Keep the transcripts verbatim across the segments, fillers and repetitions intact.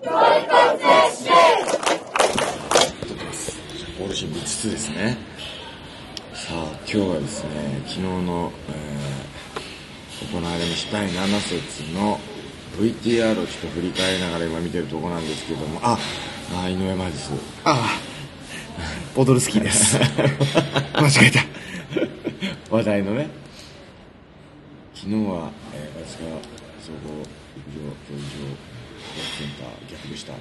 ゴールシーンみっつですね。さあ今日はですね、昨日の、えー、行われましただいなな節の ブイティーアール をちょっと振り返りながら今見てるところなんですけども、ああ井上真司です。 ああポドルスキーです間違えた話題のね、昨日は、えー、松川総合陸上競技場センター逆でした。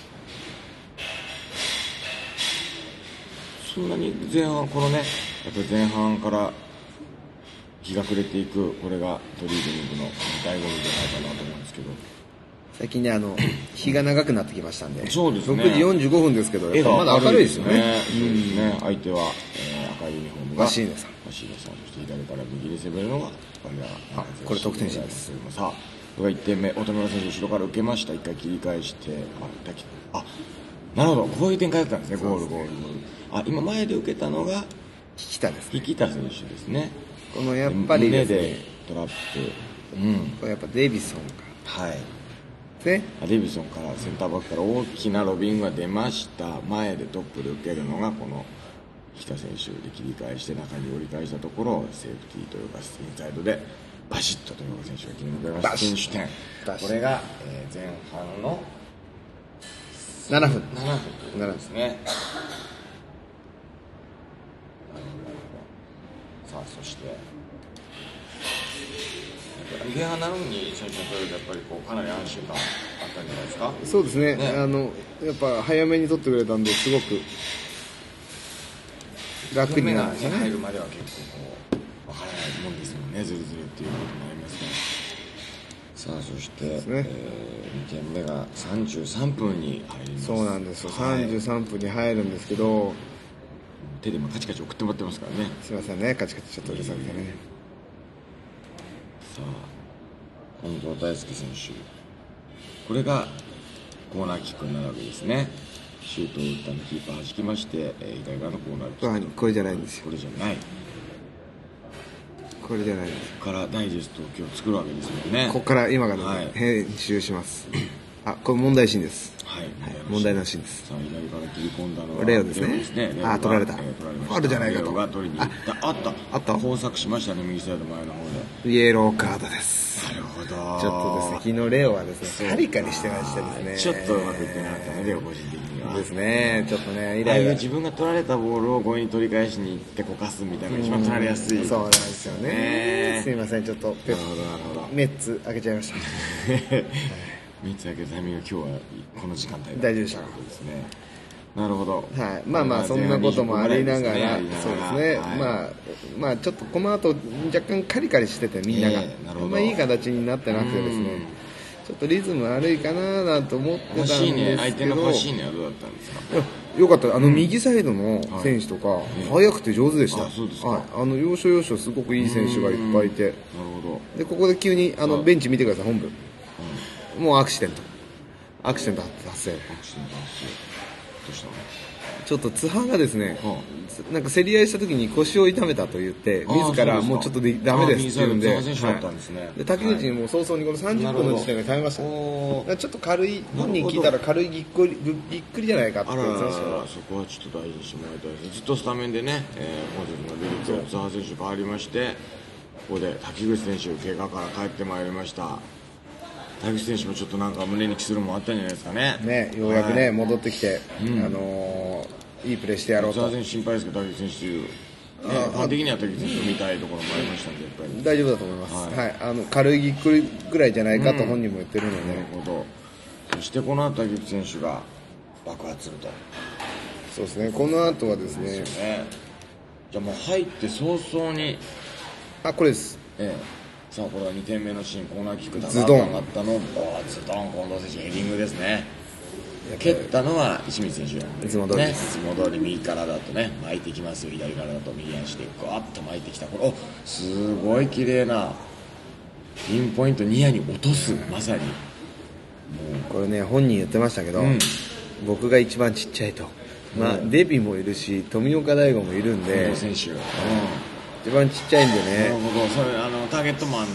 そんなに前半このね、やっぱり前半から日が暮れていく、これがトリーニングの醍醐味じゃないかなと思うんですけど、 最近ねあの日が長くなってきましたんで、 そうですね、 ろくじよんじゅうごふんですけどやっぱまだ明るいですよね。 そうですね、相手は、えー、赤いユニフォームがマシーネさんマシーネさん、そして左から右で攻めるのがあこれ得点シーンです。 さあこれがいってんめ、乙女選手後ろから受けました。一回切り返してああなるほど、こういう展開だったんですね。ゴールゴールあ今前で受けたのが引田ですね。 引田選手ですね。 このやっぱりですね、 胸でトラップ、うん、 これやっぱデイビソンか、はいね、 デイビソンからセンターバックから大きなロビングが出ました。前でトップで受けるのがこの引田選手で切り返して中に折り返したところ、セーフティーというかインサイドでバシッと豊岡選手が決めてくれました。選手点、これが、えー、前半のななふんななふんということですね。さあそして前半なのに選手の取れるとやっぱりこうかなり安心感あったんじゃないですか。 そうですね、 ね、 あのやっぱ早めに取ってくれたんですごく楽になるんですね。 入るまでは結構こう分からないもんですもんね、ずるずるっていうことになりますね。さあそして、ねえー、にてんめがさんじゅうさんぷんに入ります。 そうなんですよ、はい、さんじゅうさんぷんに入るんですけど、 手で今カチカチ送ってもらってますからね。 すいませんね、カチカチちょっとうるさくてね、えー、さあ近藤大輔選手、これがコーナーキックになるわけですね。シュートを打ったのキーパー弾きまして、えー、左側のコーナーキック、 これじゃないんですよ。 これじゃないこれじゃないです。 ここからダイジェストを今日作るわけですもんね。 ここから今から、ね、はい、編集しますあ、これ問題シーンです。はい、はい、問題のシーンです。 さあ左から切り込んだのはレオですね。ですね、あ、取られた、えー、取られました。ファウルじゃないかと。レオが取りに行った。あったあった交錯しましたね、右サイド前の方で。 イエローカードです。 なるほど。 ちょっとですね、昨日レオはですねカリカリしてましたですね。 ちょっとうまくいってなかったね、レオ個人的にはですね。ちょっとね、 イライラ自分が取られたボールを強引に取り返しに行ってこかすみたいなのが一番取られやすい。 そうなんですよね。すいません、ちょっとペッメッツ開けちゃいましたメッツ開けるタイミングが今日はこの時間帯大丈夫でしたか。 ですね。なるほど。 はい、まあまあそんなこともありながら、そうですね、はい、まあまあちょっとこの後若干カリカリしててみんなが、えー、あんまいい形になってなくてですね、ちょっとリズム悪いかななんて思ってたんですけど、ね、 相手のファシーネはどうだったんですか。 よかった。あの右サイドの選手とか、はい、速くて上手でした。 あ、そうですか。 はい、あの要所要所すごくいい選手がいっぱいいて、なるほど。 でここで急にあのベンチ見てください、本部、うん、もうアクシデントアクシデント発生。アクシデント発生。どうしたの？ちょっと津波がですね、なんか競り合いした時に腰を痛めたと言って自らもうちょっとでダメですって言うんで、で竹内にも早々にこのさんじゅっぷんの時点で変えました。ちょっと軽い、本人聞いたら軽いぎっくりぎっくりじゃないかって言ってましたけど、 そこはちょっと大事にしてもらいたいです。ずっとスタメンでね、えー、今節のリリー津波選手変わりまして、ここで滝口選手怪我から帰ってまいりました。滝口選手もちょっとなんか胸にきするもんあったんじゃないですかね。 ね、ようやくね、はい、戻ってきて、うん、あのー、いいプレーしてやろうと。 津波選手心配ですけど、滝口選手、ね、基本的には滝口選手を見たいところもありましたんで、やっぱり大丈夫だと思います。はい、はい、あの軽いぎっくりぐらいじゃないかと本人も言ってるので、うん、 なるほど。そしてこの後滝口選手が爆発すると。 そうですね。この後はですね。 ですよね。じゃあもう入って早々に、 あ、これです。 ええ。さあこれはにてんめのシーン、コーナーキックズドン上がったの、ズドン、近藤選手ヘディングですね。蹴ったのは石光選手なんで、 いつも通りね、いつも通り右からだとね巻いてきますよ。左からだと右足でグワッと巻いてきた。これおすごい綺麗なピンポイントニアに落とす、まさにもうこれね本人言ってましたけど、うん、僕が一番ちっちゃいと、まあ、うん、デビもいるし富岡大吾もいるんで、 選手、うん、 一番ちっちゃいんでね。 なるほど。それあのターゲットマン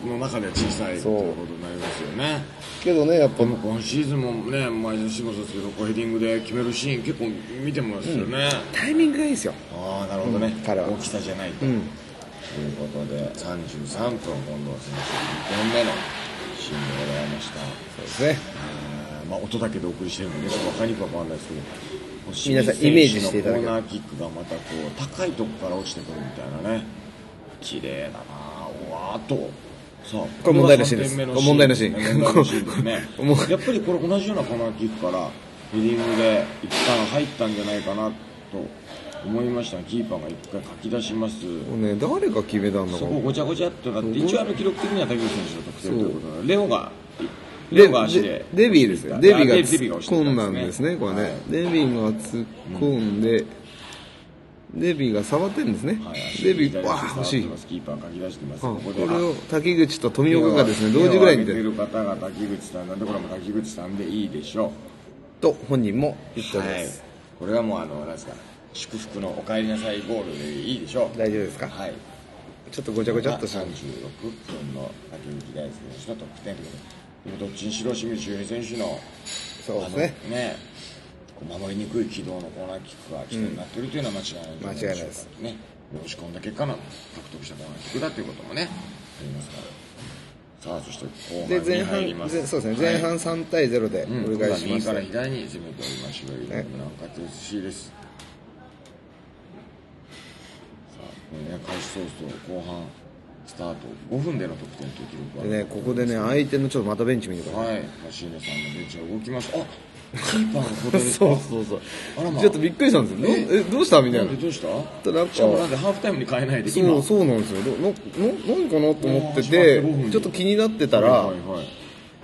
の中では小さいということになりますよね。 けどね、やっぱ今シーズンもね、毎年もそうですけど、こうヘディングで決めるシーン結構見てますよね、 うん、タイミングがいいですよ。 ああ、なるほどね、うん、 彼は大きさじゃないと、 うん、 ということでさんじゅうさんぷん、近藤選手にてんめのシーンでございました。 そうですね、 まあ、音だけでお送りしてるので、ちょっと分かりにくくは分かんないですけど、 皆さんイメージしていただける。 コーナーキックがまたこう高いところから落ちてくるみたいなね、綺麗だなぁ、わーっと。さあ、 これ問題のシーンです。問題のシーン。 問題のシーンですね。やっぱりこれ同じようなコーナーキックからヘディングで一旦入ったんじゃないかなと思いましたが、キーパーが一回書き出します。 もうね、誰が決めたんだか。 そこごちゃごちゃっとなって、一応あの記録的には竹内選手の得点ということで、レオがレオが足でデビーですよ。デビーが突っ込んだんでですね、これね。デビーが突っ込んで、デビーが触ってるんですね。デビー、わあ、惜しい。 キーパー書き出してます。 これを滝口と富岡がですね、同時ぐらいに見てる方が滝口さんなんで、これも滝口さんでいいでしょう。と本人も言っております。 これはもうあの、なんですか、祝福のお帰りなさいゴールでいいでしょう。 大丈夫ですか。はい。ちょっとごちゃごちゃっとした。 さんじゅうろくふんの滝口大輔選手の得点ということで、どっちにしろ清水修平選手の、 そうですね。 ね。守りにくい軌道のコーナーキックが起点になっているというのは間違いない、 間違いないです。 ね、押し込んだ結果の獲得したコーナーキックだということもね、ありますから。さあ、そして後半に入ります。 で前半、そうですね、前半さんたいゼロで折り返しました。 右から左に攻めておりましょう。なんか手寿司です。さあ、これね、開始早々、後半。スタートごふんでの得点という記録がでね、ここでね、相手のちょっとまたベンチ見てください。 はい、椎根さんのベンチが動きました。あ、キーパーのことですか。 そうそうそう。あらまあ、ちょっとびっくりしたんですよ。え、どうしたみたいな。 どうした？ なんか、 しかもなんでハーフタイムに変えないで今。そうそうなんですよ。な、な、何かなと思ってて、ちょっと気になってたら、はいはいはい、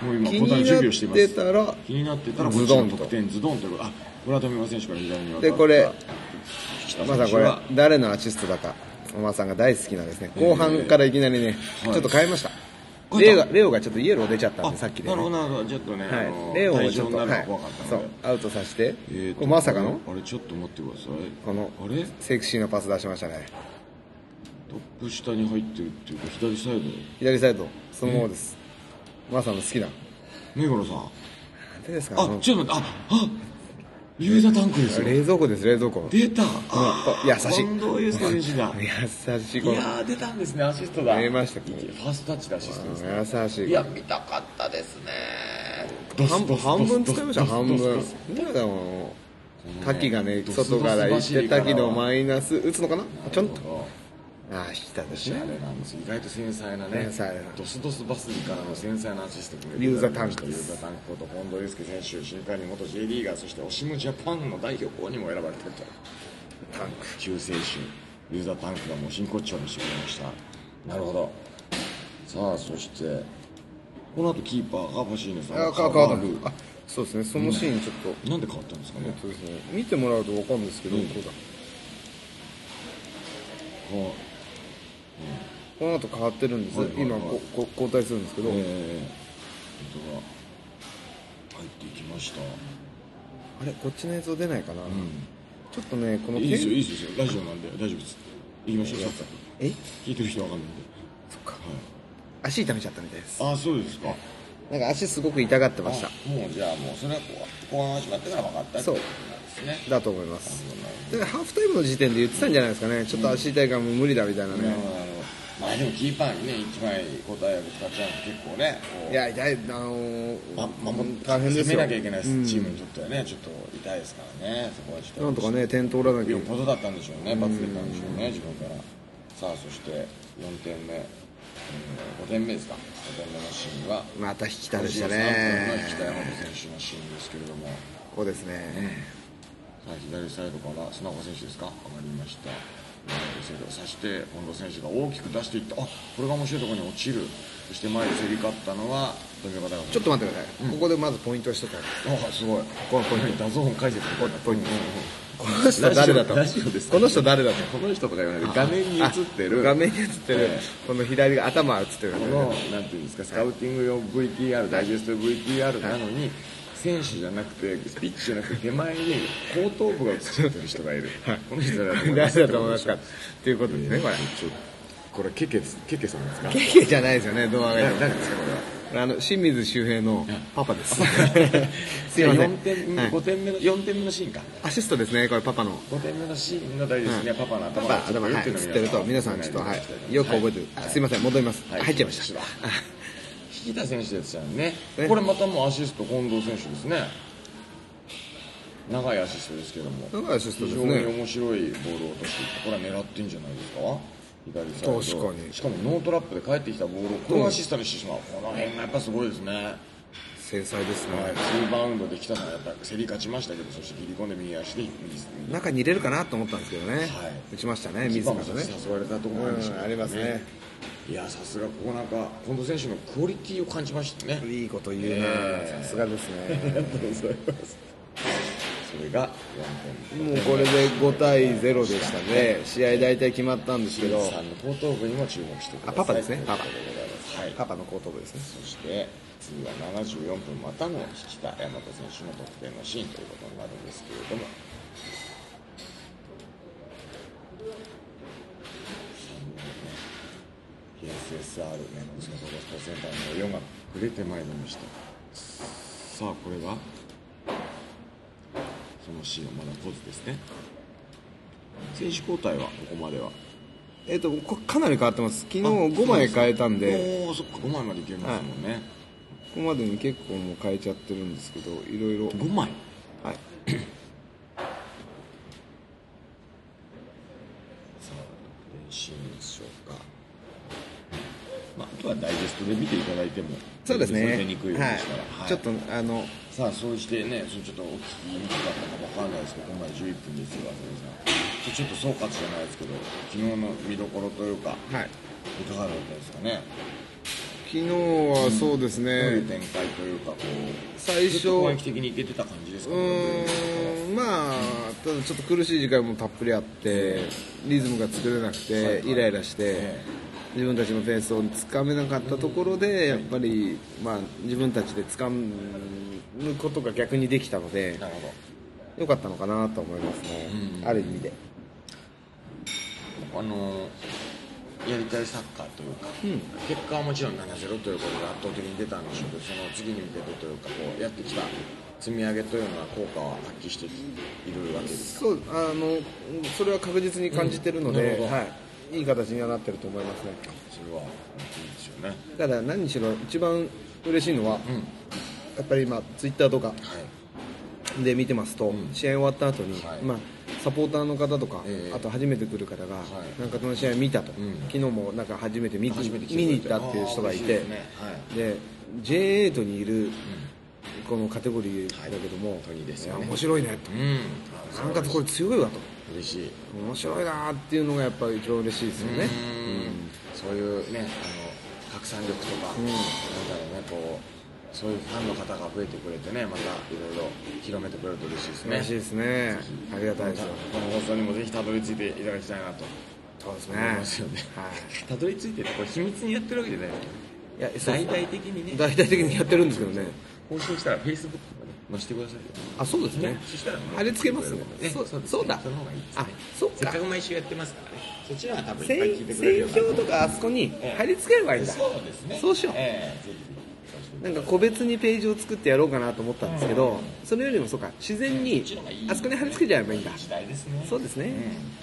もう今答え準備をしています。気になってたら、気になってたら、ズドンと得点ズドンということ。あ、これは富山選手から左に渡った。 で、これ、まさこれ誰のアシストだか。おまさんが大好きなんですね。後半からいきなりね、ちょっと変えました。レオが、レオがちょっとイエロー出ちゃったんで、さっきで、ね。 なるほど、なるほど。ちょっとね、 はい、レオをちょっと、はい、そう、アウトさせて、えー、まさかのあれ、ちょっと待ってください。 この、あれセクシーなパス出しましたね。 トップ下に入ってるっていうか、左サイド左サイド、そのままです。まさんの好きな。 目黒さん。 なんでですか。 あ、ちょっと待って、あ、あユーザタンクですよ。 冷蔵庫です、冷蔵庫。 出た。 優しい。 近藤祐介選手だ。 優しい。 いやー、出たんですね、アシストだ。 出ました。ファーストタッチでアシストですね。 優しい。 いや、見たかったですね。 半分、半分使いました、半分。なんだろう。滝がね、外から行って、滝のマイナス、打つのかなちょんと。ああ、したですね。 意外と繊細なね、ドスドスバスリからの繊細なアシストリューザタンクリューザタンクこと近藤祐介選手、新加入元 J リーガー、そしてオシムジャパンの代表校にも選ばれていると。タンク救世主リューザタンクがもう真骨頂にしてくれました。なるほど。さあ、そしてこの後キーパーが星野さんが変わる。 あ、そうですね、そのシーンちょっとなんで変わったんですかね。 そうですね、見てもらうと分かるんですけど、こうだ。この後変わってるんです、はいはいはい、今ここ交代するんですけど、えー、本当だ入っていきました。 あれ、こっちの映像出ないかな、うん、ちょっとね、このいいですよ、いいですよ、ラジオなんで大丈夫です。行きましょう、さっさと。 え聞いてる人わかんないんで。 そっか、はい、足痛めちゃったみたいです。 ああ、そうですか。 なんか足すごく痛がってました。 もうじゃあもうそれはこう後半始まってから分かったってことなんですね。 だと思います。でハーフタイムの時点で言ってたんじゃないですかね、ちょっと足痛いからもう無理だみたいなね、うん、 まあでもキーパーにねいちまい交代役使っちゃうと結構ね、 いや痛い、あのーま、守大変ですよ、攻めなきゃいけないチームにとってはね、ちょっと痛いですからね、そこはちょっとなんとかね点取らなきゃ。 よっぽどだったんでしょうね、罰出たんでしょうね、自分から。さあ、そしてよんてんめ、ごてんめですか、ごてんめのシーンはまた引きたでしたね、 引田山本選手のシーンですけれども、 ここですね、 さあ左サイドから砂岡選手ですか、上がりました。そして近藤選手が大きく出していった、あ、これが面白いところに落ちる、そして前で競り勝ったのは富岡大学。 ちょっと待ってください、うん、ここでまずポイントを一つあります。 あ、すごい、このポイントダゾーン解説みたいなポイント、 この人誰だと、 ラジオです、 この人誰だと、 この人とか言わないで画面に映ってる、 画面に映ってる、この左が頭が映ってる、 このなんていうんですか、スカウティング用 ブイティーアール、ダイジェスト ブイティーアール なのに、選手じゃなくてピッチじゃなくて手前に後頭部が映ってる人がいる、はい、この人誰だと思いますかということですね、これ。 ここれケケケケさんですか？ ケケじゃないですよね、動画が。 誰ですかこれは？ あの清水周平のパパです。 すいません。よんてん、はい、ごてんめのよんてんめのシーンか。 アシストですね、これパパの。 ごてんめのシーンの大事ですね。はい、パパの頭が頭が映ってると皆さんちょっと、はい、よく覚えてる。はい、すいません、戻ります。はい、入っちゃいました。 引田選手ですよね。これまたもうアシスト近藤選手ですね。長いアシストですけども。 長いアシストですね。 非常に面白いボールを落としていって、これは狙ってんじゃないですか。左サイド。 確かに。 しかもノートラップで帰ってきたボールをこのアシストにしてしまう。この辺がやっぱすごいですね。 繊細ですね。 はい、ツーバウンドで北さんやっぱり競り勝ちましたけど、そして切り込んで右足で右中に入れるかなと思ったんですけどね。はい、打ちましたね。自らね。 誘われたところなんでしょうね。 ありますね。 いや、さすがここなんか近藤選手のクオリティを感じましたね。 いいこと言うな。さすがですね。 ありがとうございます。それがよんてん。 もうこれでごたいゼロでしたね。試合大体決まったんですけど。 さんの後頭部にも注目してください。 あ、パパですね。パパ。 はい、 パパの後頭部ですね。 そして次はななじゅうよんぷんまたの引田大和選手の得点のシーンということになるんですけれども。エスエスアール ね、息子のスポーツセンターのよんが触れてまいりました。さあこれがそのシーンはまだポーズですね。選手交代はここまではえっとかなり変わってます。昨日ごまい変えたんで、 おお、そっか、ごまいまでいけますもんね。はい、 ここまでに結構もう変えちゃってるんですけど、いろいろごまい、 はいさあ得点シーンでしょうか。まあ、あとはダイジェストで見ていただいてもそうですね。 出にくいようでしたら、 はいはい、ちょっとあのさあそうしてね、それちょっとお聞きにくかったかわかんないですけど、ここまでじゅういっぷんですよ、ちょっと総括じゃないですけど、昨日の見どころというか、はい、いかがだったですかね。 昨日はそうですね、うん、どういう展開というか、こう最初攻撃的にいけてた感じですかね。 うーん、まあただちょっと苦しい時間もたっぷりあって、リズムが作れなくてイライラして、自分たちのペースをつかめなかったところで、やっぱり、まあ、自分たちでつかむことが逆にできたので、良かったのかなと思いますね、うん、ある意味で。 あのやりたいサッカーというか、うん、結果はもちろんななたいゼロということで圧倒的に出たんでしょうけど、その次に向けてというか、こうやってきた積み上げというのは効果を発揮しているわけですか。 そうあのそれは確実に感じているので、うんはい、いい形にはなってると思いますね。 それはいいですよね。 ただ何にしろ一番嬉しいのは、うん、やっぱり今ツイッターとかで見てますと、うん、試合終わった後に、はい、まあサポーターの方とか、えー、あと初めて来る方が、はい、なんかこの試合見たと、うん、昨日もなんか初めて 見, 初めて見に行ったっていう人がいて、で、ねはいで、ジェイエイト にいる、うん、このカテゴリーだけども、はいいいですよね、面白いねと、うん、なんかこれ強いわと、 嬉しい、 面白いなっていうのがやっぱり一番嬉しいですよね。うん、 そういうね、あの拡散力とか、うん、なんだろうね、こうそういうファンの方が増えてくれてね、またいろいろ広めてくれると嬉しいですね。 嬉しいですね。ありがたいですよ。 この放送にもぜひたどり着いていただきたいなと。 そうですね。 思いますよね。はい。たどり着いてこれ秘密にやってるわけじゃない。いや、大々的にね。 大々的にやってるんですけどね。 放送したらフェイスブックとかね載せてくださいよ。 あ、そうですね。 そしたら貼り付けますね。 そうそうそうだ。その方がいいですね。あ、そうか。せっかく毎週やってますからね。そっちらは多分いっぱい聞いてくれるよ。 選票とかあそこに貼り付ければいいんだ。 そうですね。 そうしよう。ええ、ぜひ。なんか個別にページを作ってやろうかなと思ったんですけど、それよりもそうか、自然にあそこに貼り付けちゃえばいいんだ。そうですね。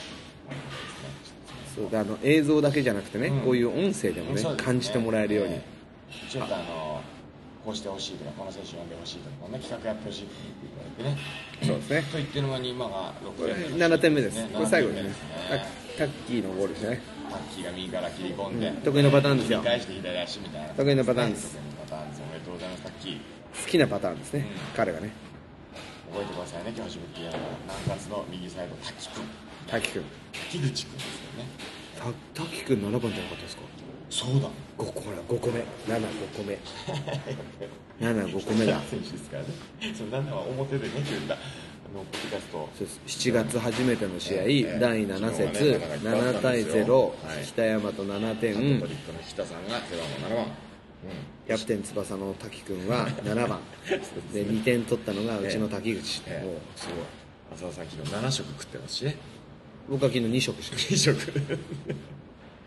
そうだ、あの映像だけじゃなくてね、こういう音声でもね感じてもらえるように。 ちょっとあのこうしてほしいとか、この選手呼んでほしいとか、こんな企画やってほしいって言われてね。 そうですね。 と言ってる間に今がろくてん。 ななてんめです。これ最後ですね。タッキーのゴールですね。 タッキーが右から切り込んで、 得意のパターンですよ。 返して左足みたいな。 得意のパターンです。 おめでとうございます。タッキー好きなパターンですね、うん、彼がね。 覚えてくださいね、今日初めてやる南葛の右サイド、滝君滝君滝口君ですよね。 た滝君ななばんじゃなかったですか。 そうだ、 ごこほらごこめななごこめななごこめだ選手ですからね。そのななは表でね言ったあのポッドキャスト、 しちがつ初めての試合、えー、だいなな節、ね、ななたいゼロ、はい、北大和ななてん、 トリックの北さんが背番号ななばん、 うん、キャプテン翼の滝君はななばんでにてん取ったのがうちの滝口、えー、もうすごい。 浅田さん昨日なな食食ってますしね。 僕は昨日に食してに食い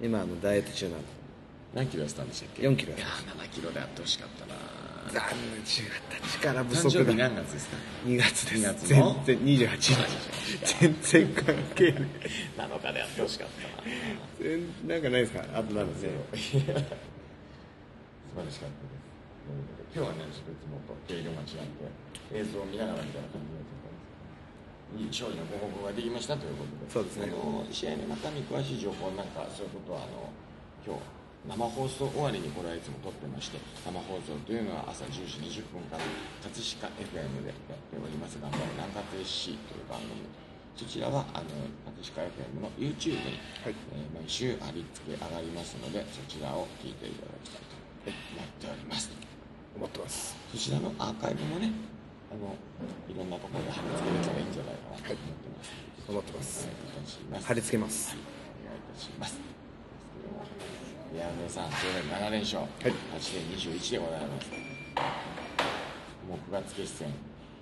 今あのダイエット中なの。 何キロ痩せたんでしたっけ？ よんキロ。 いやーななキロでやってほしかったな。 残念、違った。力不誕生日足だ。 何月ですか？ にがつです。 にがつの全然にじゅうはちにち。全然関係ない。 なのかでやってほしかったな。 全なんかないですか？あとなんですよ。 素晴らしかったです。今日はね、ちょっといつもと経路が違って映像を見ながらみたいな感じになってたんですけど、いい勝利のご報告ができましたということで、 そうですね。 あの試合の中身詳しい情報なんかそういうことはあの今日生放送終わりにこれはいつも撮ってまして、生放送というのは朝じゅうじにじゅっぷんから葛飾 エフエム でやっております頑張れ南葛 エスシー という番組、そちらはあの葛飾 エフエム の YouTube に、はいえー、毎週貼り付け上がりますので、そちらを聞いていただきたいと思っております。 思ってます。 そちらのアーカイブもね、あのいろんなところで貼り付けれたらいいんじゃないかなと思ってます。 はい、思ってます。貼り付けます。 お願いいたします。いや皆さん、それでななれんしょう、はい、はちてんにじゅういちでございます。もうくがつ決戦、ね、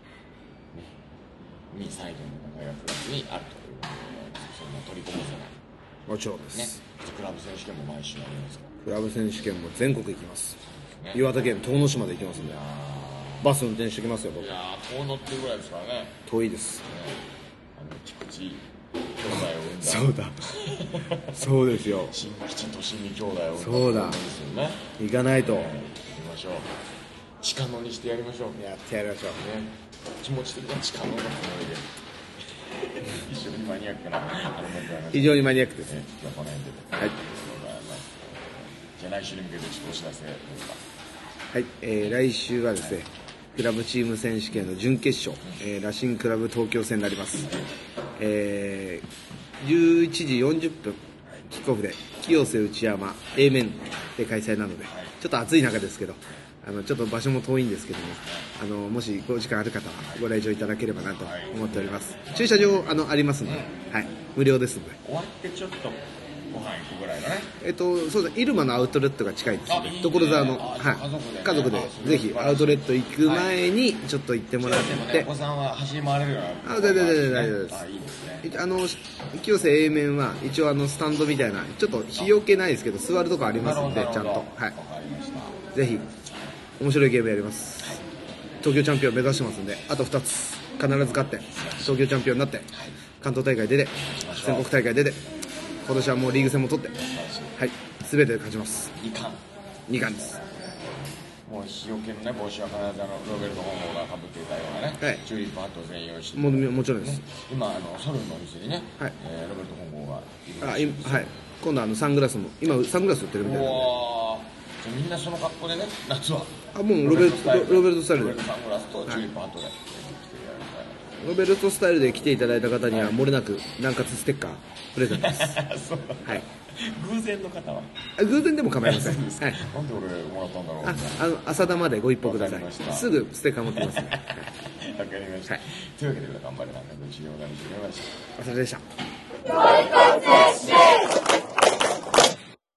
にいさんいという戦いがくがつにあるということで、そんな取りこぼせない。 もちろんです。 ね、クラブ選手権も毎週ありますから。 クラブ選手権も全国行きます。ね、岩手県遠野市まで行きますんで、バス運転してきますよ、僕。 いやー、遠野っていうぐらいですからね。 遠いです。ね、 あの菊池兄弟を産んだ。 そうだ。そうですよ。 新吉と新見兄弟を産んだ。 そうだ。行かないと。 行きましょう。近野にしてやりましょう。 やってやりましょう。ね、 気持ち的には近野のつもりで。非常にマニアックな。 非常にマニアックですね。 今日この辺で。はい。じゃあ来週に向けてちょっとお知らせですか。 はい、えー、来週はですね、クラブチーム選手権の準決勝、えー、ラシンクラブ東京戦になります。えー、じゅういちじよんじゅっぷんキックオフで清瀬内山 A 面で開催なので、ちょっと暑い中ですけど、あのちょっと場所も遠いんですけども、あのもしご時間ある方はご来場いただければなと思っております。駐車場あのありますので、はい、無料ですので。 終わってちょっとご飯行くぐらいだね。 えっとそうだ、入間のアウトレットが近いですので、所沢の、はい、家族でぜひアウトレット行く前にちょっと行ってもらって、 お子さんは走り回れるような。 あ、大丈夫です大丈夫です。あの清瀬 A 面は一応あのスタンドみたいなちょっと日よけないですけど座るとこありますので、ちゃんと、はい、ぜひ面白いゲームやります。東京チャンピオン目指してますんで、あとふたつ必ず勝って東京チャンピオンになって、関東大会出て全国大会出て、今年はもうリーグ戦も取って、はい、全て勝ちます。 にかんにかんです。 もう日よけのね帽子は必ずあのロベルト本郷がかぶっていたようなね、はい、チューリップハットを全員用意して、 ももちろんです、ね、 今あのソルのお店にね、はい、えー、ロベルト本郷がいるんです。あ、はい、今度あのサングラスも今サングラス売ってるみたいな。 みんなその格好でね、夏はあ、もうロベルトロベルトスタイルで、 サングラスとチューリップハットで、はい、 ロベルトスタイルで来ていただいた方には漏れなく南葛ステッカープレゼントです。 そうはい。偶然の方は偶然でも構いません。はい、 なんで俺もらったんだろう。 あ、あの浅田までご一報ください。すぐステッカー持ってきますね。 わかりました、はい、というわけで頑張れなんかご視聴ありがとうございました。 お疲れ様でした。